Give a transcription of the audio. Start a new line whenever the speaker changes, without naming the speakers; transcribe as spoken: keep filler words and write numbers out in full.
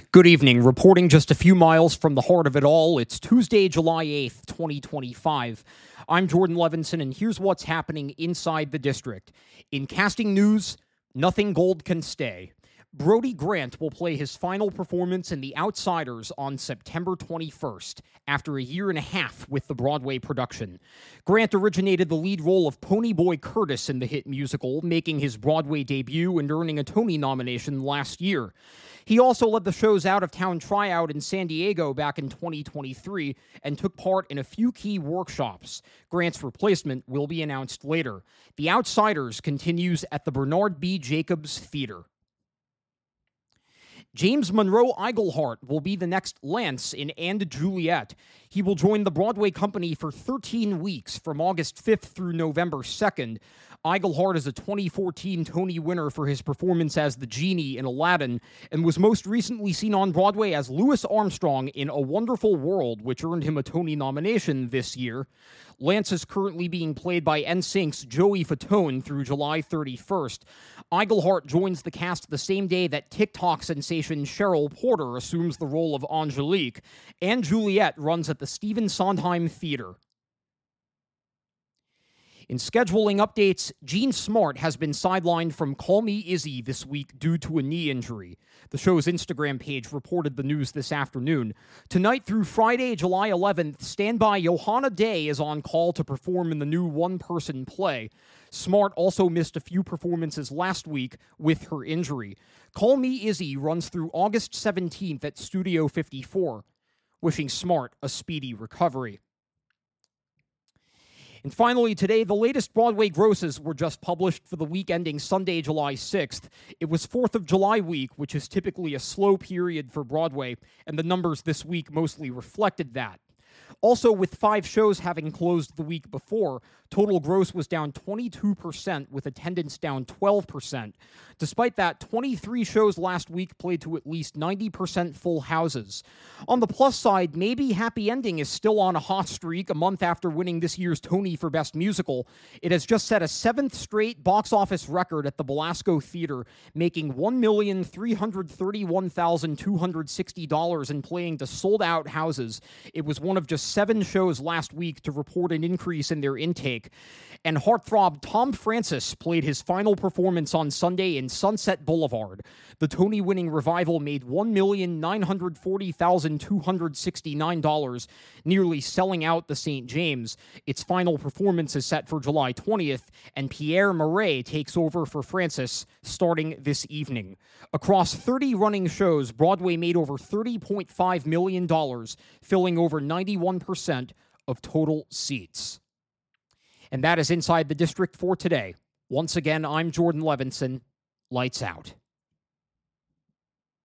Good evening. Reporting just a few miles from the heart of it all, it's Tuesday, July eighth, twenty twenty-five. I'm Jordan Levinson, and here's what's happening inside the district. In casting news, nothing gold can stay. Brody Grant will play his final performance in The Outsiders on September twenty-first, after a year and a half with the Broadway production. Grant originated the lead role of Ponyboy Curtis in the hit musical, making his Broadway debut and earning a Tony nomination last year. He also led the show's out-of-town tryout in San Diego back in twenty twenty-three and took part in a few key workshops. Grant's replacement will be announced later. The Outsiders continues at the Bernard B. Jacobs Theater. James Monroe Iglehart will be the next Lance in And Juliet. He will join the Broadway company for thirteen weeks from August fifth through November second. Iglehart is a twenty fourteen Tony winner for his performance as the genie in Aladdin, and was most recently seen on Broadway as Louis Armstrong in A Wonderful World, which earned him a Tony nomination this year. Lance is currently being played by N Sync's Joey Fatone through July thirty-first. Iglehart joins the cast the same day that TikTok sensation Cheryl Porter assumes the role of Angelique, and Juliet runs at the Stephen Sondheim Theater. In scheduling updates, Jean Smart has been sidelined from Call Me Izzy this week due to a knee injury. The show's Instagram page reported the news this afternoon. Tonight through Friday, July eleventh, standby Johanna Day is on call to perform in the new one-person play. Smart also missed a few performances last week with her injury. Call Me Izzy runs through August seventeenth at Studio fifty-four. Wishing Smart a speedy recovery. And finally, today, the latest Broadway grosses were just published for the week ending Sunday, July sixth. It was fourth of July week, which is typically a slow period for Broadway, and the numbers this week mostly reflected that. Also, with five shows having closed the week before, total gross was down twenty-two percent, with attendance down twelve percent. Despite that, twenty-three shows last week played to at least ninety percent full houses. On the plus side, maybe Happy Ending is still on a hot streak a month after winning this year's Tony for Best Musical. It has just set a seventh straight box office record at the Belasco Theater, making one million three hundred thirty-one thousand two hundred sixty dollars and playing to sold-out houses. It was one of just seven shows last week to report an increase in their intake. And heartthrob Tom Francis played his final performance on Sunday in Sunset Boulevard. The Tony-winning revival made one million nine hundred forty thousand two hundred sixty-nine dollars, nearly selling out the Saint James. Its final performance is set for July twentieth, and Pierre Murray takes over for Francis starting this evening. Across thirty running shows, Broadway made over thirty point five million dollars, filling over ninety-one percent of total seats. And that is Inside the District for today. Once again, I'm Jordan Levinson. Lights out.